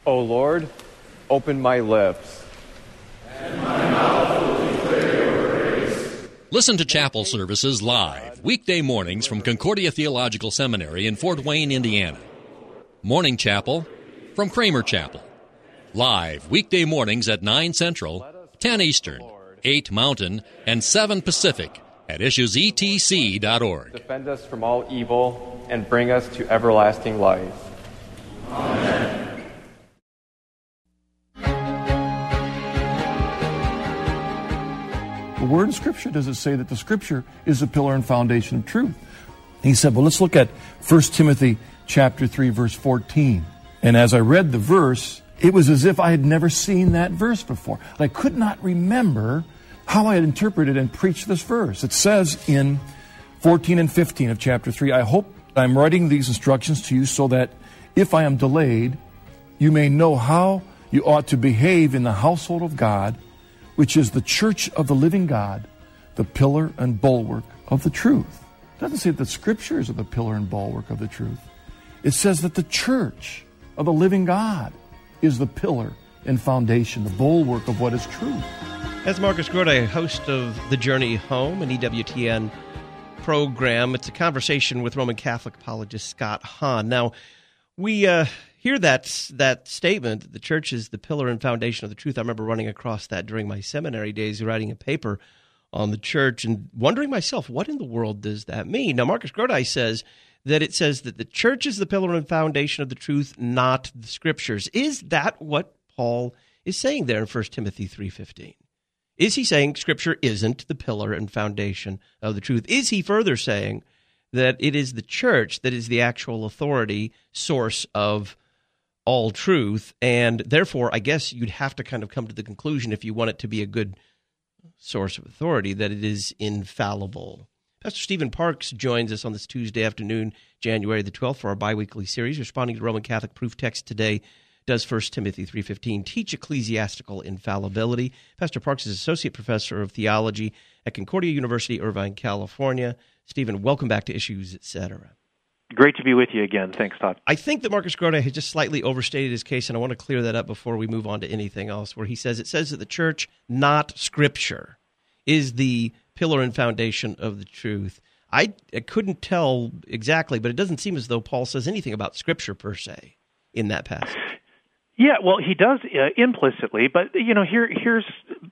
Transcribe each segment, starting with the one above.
O Lord, open my lips. And my mouth will declare your praise. Listen to chapel services live, weekday mornings from Concordia Theological Seminary in Fort Wayne, Indiana. Morning Chapel from Kramer Chapel. Live weekday mornings at 9 Central, 10 Eastern, 8 Mountain, and 7 Pacific at issuesetc.org. Defend us from all evil and bring us to everlasting life. Amen. Where in Scripture does it say that the Scripture is the pillar and foundation of truth? He said, well, let's look at 1 Timothy chapter 3, verse 14. And as I read the verse, it was as if I had never seen that verse before. I could not remember how I had interpreted and preached this verse. It says in 14 and 15 of chapter 3, I hope I'm writing these instructions to you so that if I am delayed, you may know how you ought to behave in the household of God, which is the church of the living God, the pillar and bulwark of the truth. It doesn't say that the Scriptures are the pillar and bulwark of the truth. It says that the church of the living God is the pillar and foundation, the bulwark of what is true. As Marcus Grodi, host of The Journey Home, an EWTN program, it's a conversation with Roman Catholic apologist Scott Hahn. Now, we hear that statement that the church is the pillar and foundation of the truth. I remember running across that during my seminary days, writing a paper on the church and wondering myself, what in the world does that mean? Now, Marcus Grodi says that it says that the church is the pillar and foundation of the truth, not the Scriptures. Is that what Paul is saying there in 1 Timothy 3:15? Is he saying Scripture isn't the pillar and foundation of the truth? Is he further saying that it is the church that is the actual authority, source of all truth, and therefore, I guess you'd have to kind of come to the conclusion, if you want it to be a good source of authority, that it is infallible. Pastor Stephen Parks joins us on this Tuesday afternoon, January the 12th, for our biweekly series, responding to Roman Catholic proof text today. Does 1 Timothy 3:15 teach ecclesiastical infallibility? Pastor Parks is Associate Professor of Theology at Concordia University, Irvine, California. Stephen, welcome back to Issues, Etc. Great to be with you again. Thanks, Todd. I think that Marcus Grodi has just slightly overstated his case, and I want to clear that up before we move on to anything else, where he says it says that the church, not Scripture, is the pillar and foundation of the truth. I couldn't tell exactly, but it doesn't seem as though Paul says anything about Scripture per se in that passage. Yeah, well, he does implicitly, but here's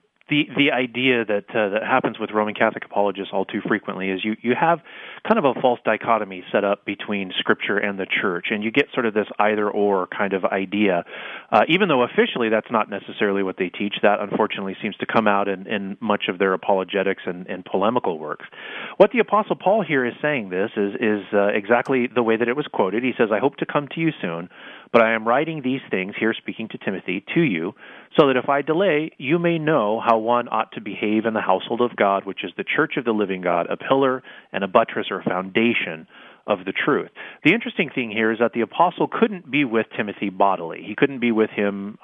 the idea that happens with Roman Catholic apologists all too frequently is you have kind of a false dichotomy set up between Scripture and the Church, and you get sort of this either-or kind of idea, even though officially that's not necessarily what they teach. That, unfortunately, seems to come out in much of their apologetics and polemical works. What the Apostle Paul here is saying this is exactly the way that it was quoted. He says, I hope to come to you soon, but I am writing these things, here speaking to Timothy, to you, so that if I delay, you may know how one ought to behave in the household of God, which is the church of the living God, a pillar and a buttress or foundation of the truth. The interesting thing here is that the apostle couldn't be with Timothy bodily. He couldn't be with him,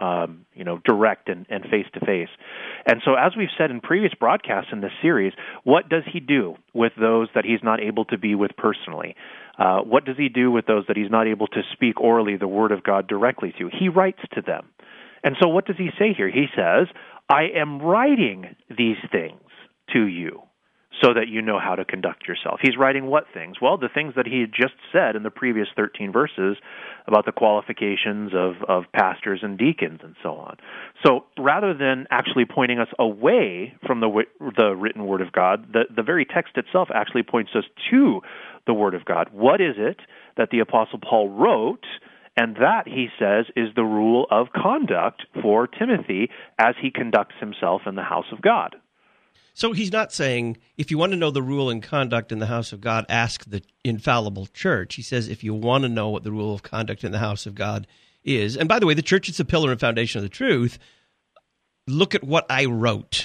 direct and face to face. And so, as we've said in previous broadcasts in this series, what does he do with those that he's not able to be with personally? What does he do with those that he's not able to speak orally the word of God directly to? He writes to them. And so what does he say here? He says, I am writing these things to you so that you know how to conduct yourself. He's writing what things? Well, the things that he had just said in the previous 13 verses about the qualifications of pastors and deacons and so on. So rather than actually pointing us away from the written word of God, the very text itself actually points us to the word of God. What is it that the Apostle Paul wrote? And that, he says, is the rule of conduct for Timothy as he conducts himself in the house of God. So he's not saying, if you want to know the rule and conduct in the house of God, ask the infallible church. He says, if you want to know what the rule of conduct in the house of God is, and by the way, the church is the pillar and foundation of the truth, look at what I wrote.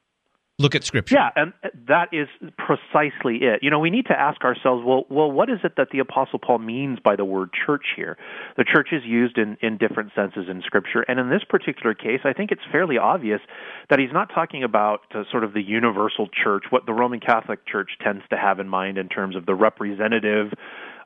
Look at Scripture. Yeah, and that is precisely it. We need to ask ourselves, well, what is it that the Apostle Paul means by the word church here? The church is used in different senses in Scripture, and in this particular case, I think it's fairly obvious that he's not talking about sort of the universal church, what the Roman Catholic Church tends to have in mind in terms of the representative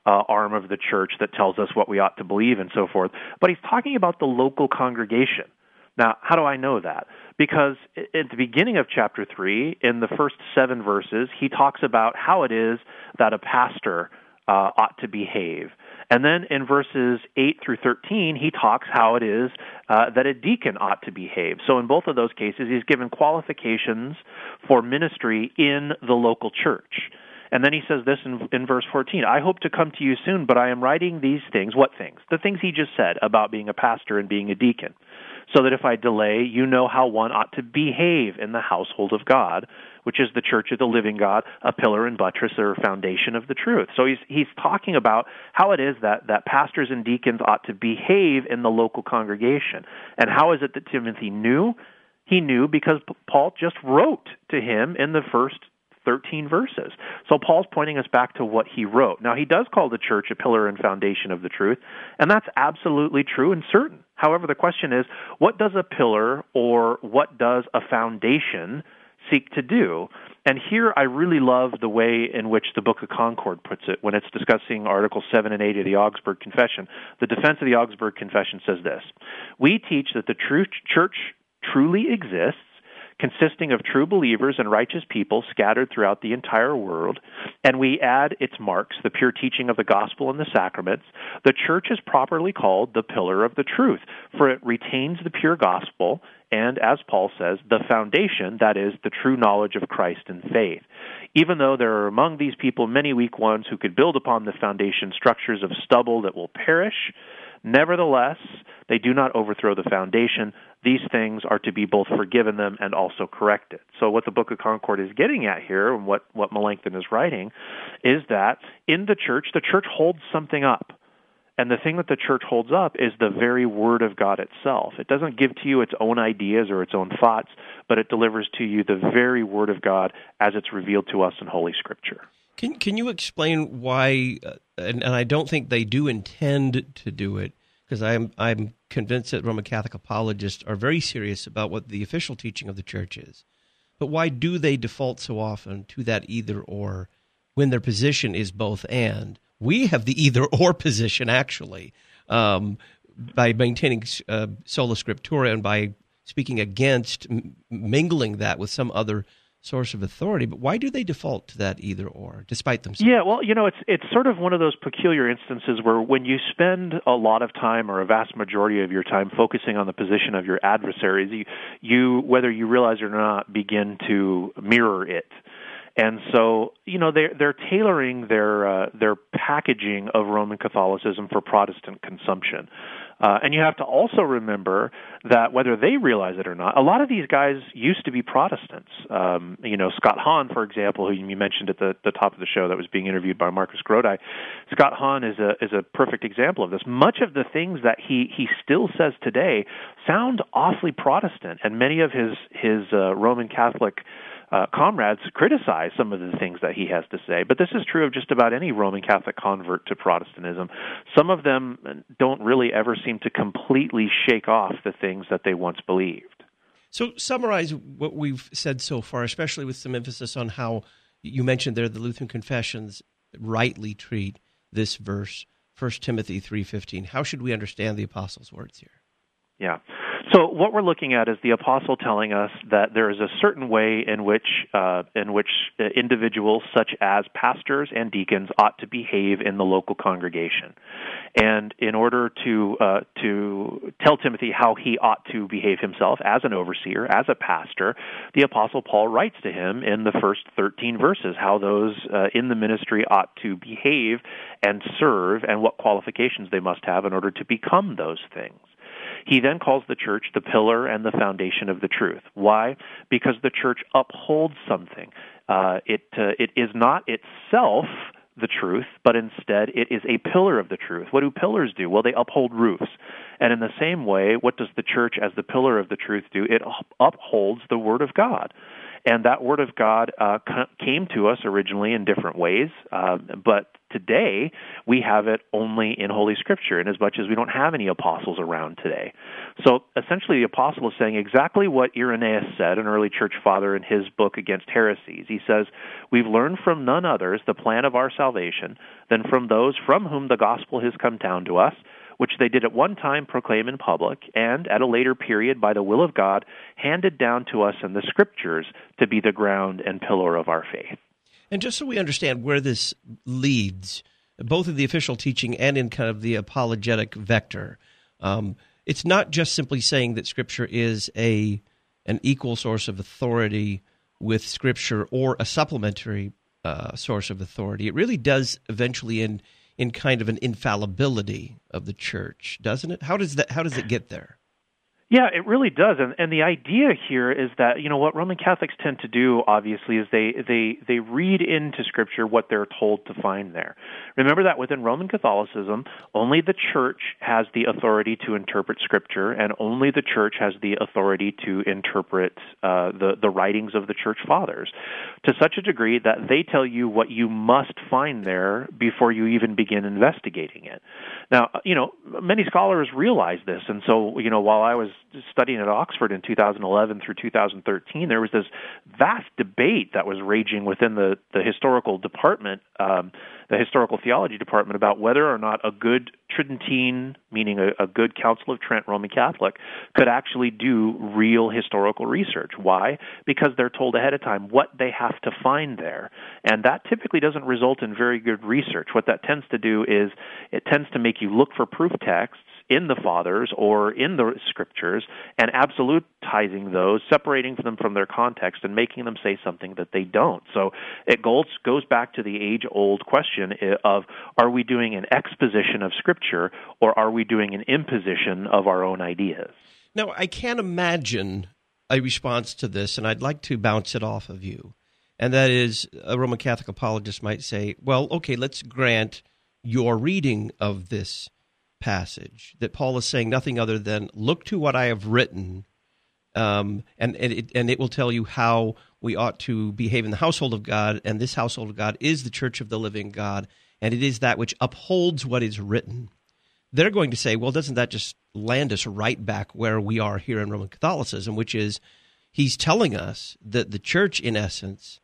arm of the church that tells us what we ought to believe and so forth. But he's talking about the local congregation. Now, how do I know that? Because at the beginning of chapter 3, in the first 7 verses, he talks about how it is that a pastor ought to behave. And then in verses 8 through 13, he talks how it is that a deacon ought to behave. So in both of those cases, he's given qualifications for ministry in the local church. And then he says this in verse 14, I hope to come to you soon, but I am writing these things. What things? The things he just said about being a pastor and being a deacon. So that if I delay, you know how one ought to behave in the household of God, which is the church of the living God, a pillar and buttress or foundation of the truth. So he's talking about how it is that pastors and deacons ought to behave in the local congregation. And how is it that Timothy knew? He knew because Paul just wrote to him in the first 13 verses. So Paul's pointing us back to what he wrote. Now, he does call the church a pillar and foundation of the truth, and that's absolutely true and certain. However, the question is, what does a pillar or what does a foundation seek to do? And here I really love the way in which the Book of Concord puts it when it's discussing Articles 7 and 8 of the Augsburg Confession. The defense of the Augsburg Confession says this, we teach that the true church truly exists, consisting of true believers and righteous people scattered throughout the entire world, and we add its marks, the pure teaching of the gospel and the sacraments. The church is properly called the pillar of the truth, for it retains the pure gospel and, as Paul says, the foundation, that is, the true knowledge of Christ and faith. Even though there are among these people many weak ones who could build upon the foundation structures of stubble that will perish, nevertheless, they do not overthrow the foundation. These things are to be both forgiven them and also corrected. So what the Book of Concord is getting at here, and what Melanchthon is writing, is that in the church holds something up. And the thing that the church holds up is the very Word of God itself. It doesn't give to you its own ideas or its own thoughts, but it delivers to you the very Word of God as it's revealed to us in Holy Scripture. Can you explain why, and I don't think they do intend to do it, because I'm convinced that Roman Catholic apologists are very serious about what the official teaching of the church is. But why do they default so often to that either-or when their position is both and? We have the either-or position, actually, by maintaining sola scriptura and by speaking against mingling that with some other source of authority. But why do they default to that either-or, despite themselves? Yeah, well, it's sort of one of those peculiar instances where when you spend a lot of time or a vast majority of your time focusing on the position of your adversaries, you whether you realize it or not, begin to mirror it. And so, they're tailoring their packaging of Roman Catholicism for Protestant consumption. And you have to also remember that whether they realize it or not, a lot of these guys used to be Protestants. Scott Hahn, for example, who you mentioned at the top of the show that was being interviewed by Marcus Grodi. Scott Hahn is a perfect example of this. Much of the things that he still says today sound awfully Protestant, and many of his Roman Catholic comrades criticize some of the things that he has to say. But this is true of just about any Roman Catholic convert to Protestantism. Some of them don't really ever seem to completely shake off the things that they once believed. So summarize what we've said so far, especially with some emphasis on how you mentioned there the Lutheran confessions rightly treat this verse, 1 Timothy 3:15. How should we understand the apostle's words here? Yeah. So what we're looking at is the apostle telling us that there is a certain way in which individuals such as pastors and deacons ought to behave in the local congregation. And in order to tell Timothy how he ought to behave himself as an overseer, as a pastor, the apostle Paul writes to him in the first 13 verses how those in the ministry ought to behave and serve and what qualifications they must have in order to become those things. He then calls the church the pillar and the foundation of the truth. Why? Because the church upholds something. It is not itself the truth, but instead it is a pillar of the truth. What do pillars do? Well, they uphold roofs. And in the same way, what does the church as the pillar of the truth do? It upholds the Word of God. And that Word of God came to us originally in different ways, but today we have it only in Holy Scripture, in as much as we don't have any apostles around today. So essentially the apostle is saying exactly what Irenaeus said, an early church father, in his book Against Heresies. He says, "We've learned from none others the plan of our salvation than from those from whom the gospel has come down to us, which they did at one time proclaim in public, and at a later period, by the will of God, handed down to us in the Scriptures to be the ground and pillar of our faith." And just so we understand where this leads, both in the official teaching and in kind of the apologetic vector, it's not just simply saying that Scripture is an equal source of authority with Scripture or a supplementary source of authority. It really does eventually end in kind of an infallibility of the church, doesn't it? How does it get there? Yeah, it really does. And the idea here is that, what Roman Catholics tend to do, obviously, is they read into Scripture what they're told to find there. Remember that within Roman Catholicism, only the Church has the authority to interpret Scripture, and only the Church has the authority to interpret the writings of the Church Fathers, to such a degree that they tell you what you must find there before you even begin investigating it. Now, many scholars realize this, and so, while I was studying at Oxford in 2011 through 2013, there was this vast debate that was raging within the historical department, the historical theology department, about whether or not a good Tridentine, meaning a good Council of Trent Roman Catholic, could actually do real historical research. Why? Because they're told ahead of time what they have to find there. And that typically doesn't result in very good research. What that tends to do is it tends to make you look for proof texts in the Fathers or in the Scriptures and absolutizing those, separating them from their context and making them say something that they don't. So it goes back to the age-old question of, are we doing an exposition of Scripture or are we doing an imposition of our own ideas? Now, I can't imagine a response to this, and I'd like to bounce it off of you. And that is, a Roman Catholic apologist might say, well, okay, let's grant your reading of this passage, that Paul is saying nothing other than, look to what I have written, and it will tell you how we ought to behave in the household of God, and this household of God is the church of the living God, and it is that which upholds what is written. They're going to say, well, doesn't that just land us right back where we are here in Roman Catholicism, which is, he's telling us that the church, in essence,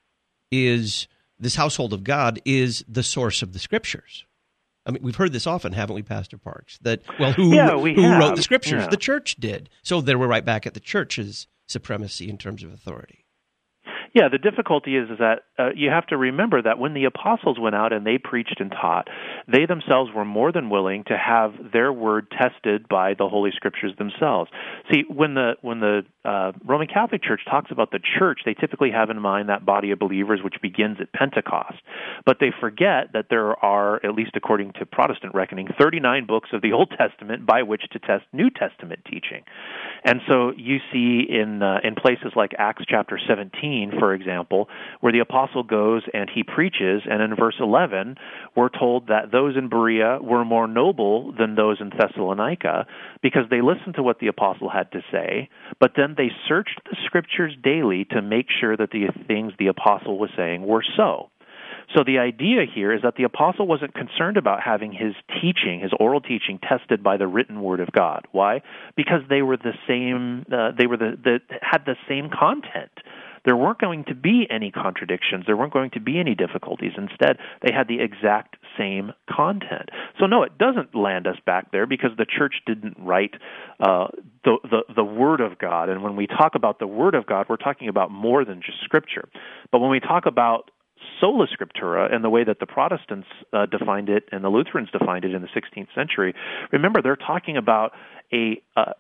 is, this household of God is the source of the Scriptures. I mean, we've heard this often, haven't we, Pastor Parks? That, well, who wrote the Scriptures? Yeah. The church did. So there we're right back at the church's supremacy in terms of authority. Yeah, the difficulty is that you have to remember that when the apostles went out and they preached and taught, they themselves were more than willing to have their word tested by the Holy Scriptures themselves. See, when the Roman Catholic Church talks about the church, they typically have in mind that body of believers which begins at Pentecost. But they forget that there are, at least according to Protestant reckoning, 39 books of the Old Testament by which to test New Testament teaching. And so you see in places like Acts chapter 17, for example, where the apostle goes and he preaches, and in verse 11, we're told that those in Berea were more noble than those in Thessalonica because they listened to what the apostle had to say, but then they searched the Scriptures daily to make sure that the things the apostle was saying were so. So the idea here is that the apostle wasn't concerned about having his teaching, his oral teaching, tested by the written word of God. Why? Because they were the same. Had the same content. There weren't going to be any contradictions. There weren't going to be any difficulties. Instead, they had the exact same content. So no, it doesn't land us back there because the church didn't write the Word of God. And when we talk about the Word of God, we're talking about more than just Scripture. But when we talk about sola scriptura and the way that the Protestants defined it and the Lutherans defined it in the 16th century, remember they're talking about a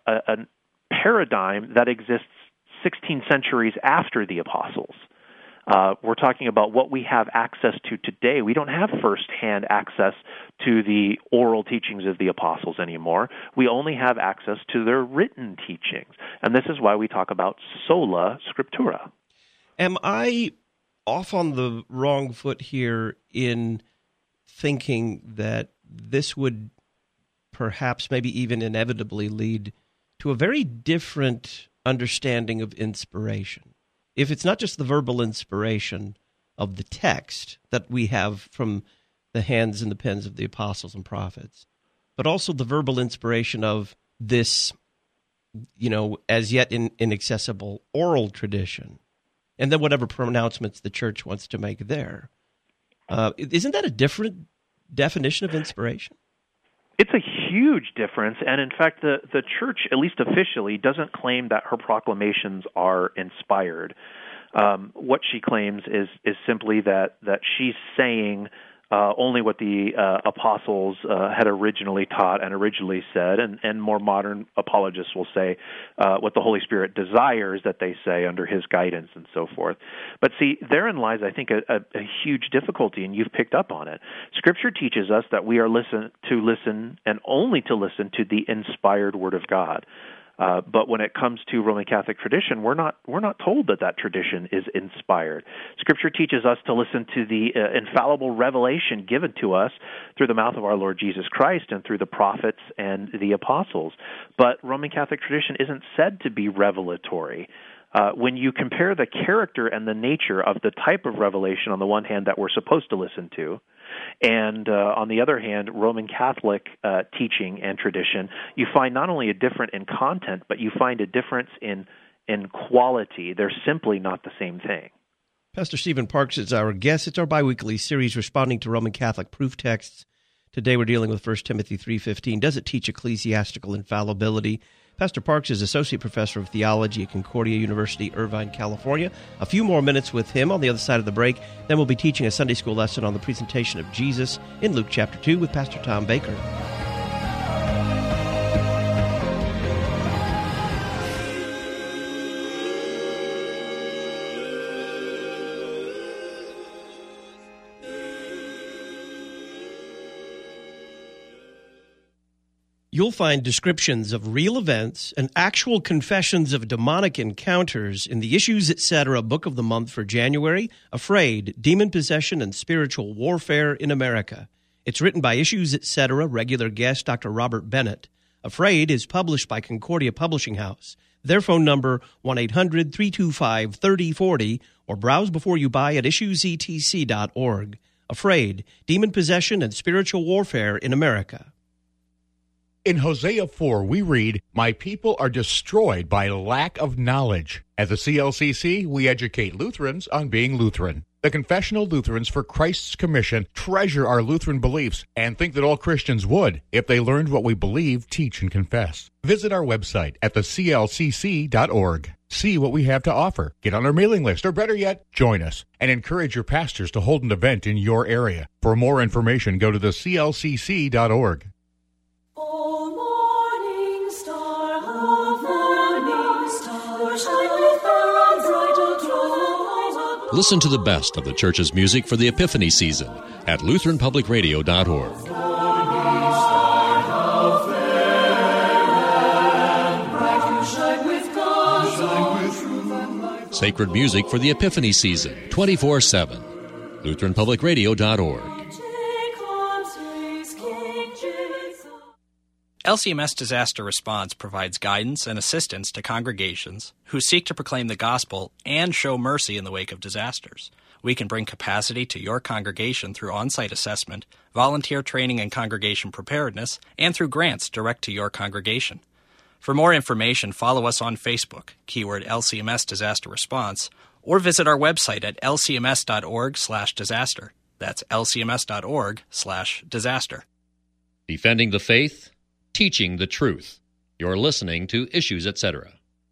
paradigm that exists 16 centuries after the apostles. We're talking about what we have access to today. We don't have first-hand access to the oral teachings of the apostles anymore. We only have access to their written teachings. And this is why we talk about sola scriptura. Am I off on the wrong foot here in thinking that this would perhaps maybe even inevitably lead to a very different understanding of inspiration? If it's not just the verbal inspiration of the text that we have from the hands and the pens of the apostles and prophets, but also the verbal inspiration of this as yet inaccessible oral tradition, and then whatever pronouncements the church wants to make there. Isn't that a different definition of inspiration? It's a huge difference, and in fact, the church, at least officially, doesn't claim that her proclamations are inspired. What she claims is simply that she's saying only what the apostles had originally taught and originally said, and more modern apologists will say what the Holy Spirit desires that they say under His guidance and so forth. But see, therein lies, I think, a huge difficulty, and you've picked up on it. Scripture teaches us that we are to listen and only to listen to the inspired Word of God. But when it comes to Roman Catholic tradition, we're not told that tradition is inspired. Scripture teaches us to listen to the infallible revelation given to us through the mouth of our Lord Jesus Christ and through the prophets and the apostles. But Roman Catholic tradition isn't said to be revelatory. When you compare the character and the nature of the type of revelation on the one hand that we're supposed to listen to, and on the other hand, Roman Catholic teaching and tradition, you find not only a difference in content, but you find a difference in quality. They're simply not the same thing. Pastor Stephen Parks is our guest. It's our biweekly series responding to Roman Catholic proof texts. Today we're dealing with 1 Timothy 3:15. Does it teach ecclesiastical infallibility? Pastor Parks is Associate Professor of Theology at Concordia University, Irvine, California. A few more minutes with him on the other side of the break. Then we'll be teaching a Sunday school lesson on the presentation of Jesus in Luke chapter 2 with Pastor Tom Baker. You'll find descriptions of real events and actual confessions of demonic encounters in the Issues Etc. Book of the Month for January, Afraid, Demon Possession and Spiritual Warfare in America. It's written by Issues Etc. regular guest Dr. Robert Bennett. Afraid is published by Concordia Publishing House. Their phone number, 1-800-325-3040, or browse before you buy at issuesetc.org. Afraid, Demon Possession and Spiritual Warfare in America. In Hosea 4, we read, "My people are destroyed by lack of knowledge." At the CLCC, we educate Lutherans on being Lutheran. The Confessional Lutherans for Christ's Commission treasure our Lutheran beliefs and think that all Christians would if they learned what we believe, teach, and confess. Visit our website at theclcc.org. See what we have to offer. Get on our mailing list, or better yet, join us, and encourage your pastors to hold an event in your area. For more information, go to theclcc.org. Listen to the best of the Church's music for the Epiphany season at LutheranPublicRadio.org. Sacred music for the Epiphany season, 24/7. LutheranPublicRadio.org. LCMS Disaster Response provides guidance and assistance to congregations who seek to proclaim the gospel and show mercy in the wake of disasters. We can bring capacity to your congregation through on-site assessment, volunteer training and congregation preparedness, and through grants direct to your congregation. For more information, follow us on Facebook, keyword LCMS Disaster Response, or visit our website at lcms.org/disaster. That's lcms.org/disaster. Defending the faith, teaching the truth. You're listening to Issues Etc.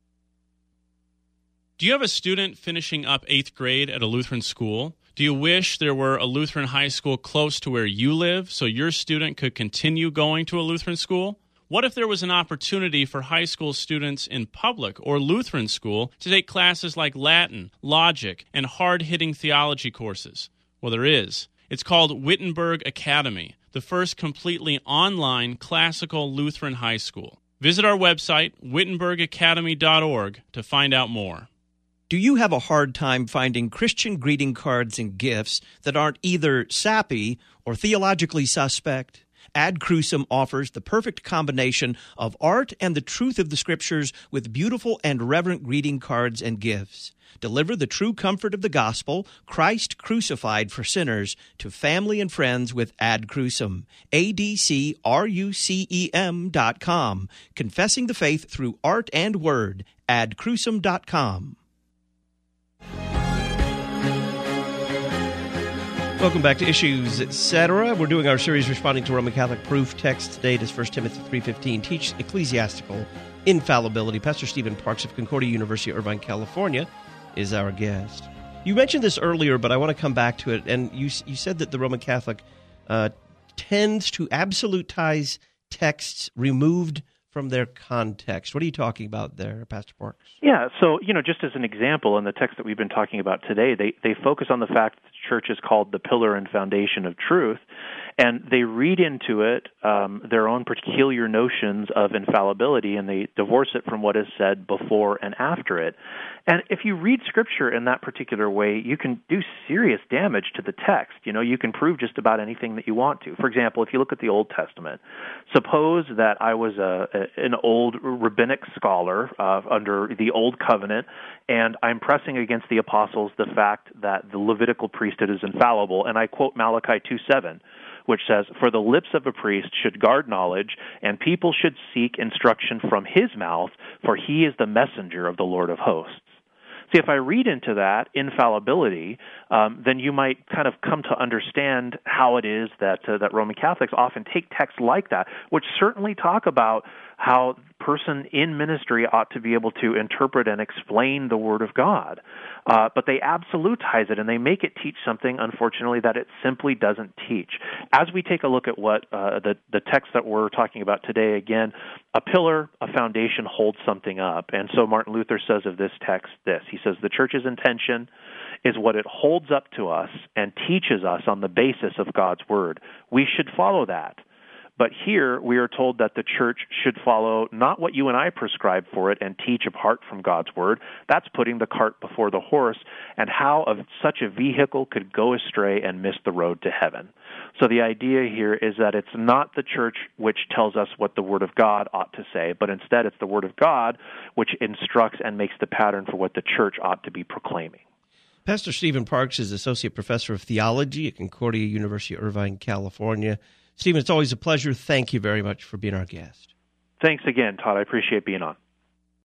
Do you have a student finishing up 8th grade at a Lutheran school? Do you wish there were a Lutheran high school close to where you live so your student could continue going to a Lutheran school? What if there was an opportunity for high school students in public or Lutheran school to take classes like Latin, logic, and hard-hitting theology courses? Well, there is. It's called Wittenberg Academy, the first completely online classical Lutheran high school. Visit our website, wittenbergacademy.org, to find out more. Do you have a hard time finding Christian greeting cards and gifts that aren't either sappy or theologically suspect? Ad Crucem offers the perfect combination of art and the truth of the Scriptures with beautiful and reverent greeting cards and gifts. Deliver the true comfort of the gospel, Christ crucified for sinners, to family and friends with Ad Crucem. ADCRUCEM.com. Confessing the faith through art and word. AdCrucem.com. Welcome back to Issues, Etc. We're doing our series responding to Roman Catholic proof text. Today it is 1 Timothy 3:15, Teach Ecclesiastical Infallibility. Pastor Stephen Parks of Concordia University, Irvine, California, is our guest. You mentioned this earlier, but I want to come back to it. And you said that the Roman Catholic tends to absolutize texts removed from their context. What are you talking about there, Pastor Parks? Yeah, so, just as an example, in the text that we've been talking about today, they focus on the fact that the church is called the pillar and foundation of truth, and they read into it their own peculiar notions of infallibility, and they divorce it from what is said before and after it. And if you read Scripture in that particular way, you can do serious damage to the text. You can prove just about anything that you want to. For example, if you look at the Old Testament, suppose that I was an old rabbinic scholar under the Old Covenant, and I'm pressing against the apostles the fact that the Levitical priesthood is infallible, and I quote Malachi 2:7, which says, "For the lips of a priest should guard knowledge, and people should seek instruction from his mouth, for he is the messenger of the Lord of hosts." See, if I read into that infallibility, then you might kind of come to understand how it is that Roman Catholics often take texts like that, which certainly talk about how the person in ministry ought to be able to interpret and explain the Word of God. But they absolutize it, and they make it teach something, unfortunately, that it simply doesn't teach. As we take a look at what the text that we're talking about today, again, a pillar, a foundation holds something up. And so Martin Luther says of this text this. He says, "The Church's intention is what it holds up to us and teaches us on the basis of God's Word. We should follow that. But here we are told that the church should follow not what you and I prescribe for it and teach apart from God's Word. That's putting the cart before the horse, and how such a vehicle could go astray and miss the road to heaven." So the idea here is that it's not the church which tells us what the Word of God ought to say, but instead it's the Word of God which instructs and makes the pattern for what the church ought to be proclaiming. Pastor Stephen Parks is Associate Professor of Theology at Concordia University, Irvine, California. Stephen, it's always a pleasure. Thank you very much for being our guest. Thanks again, Todd. I appreciate being on.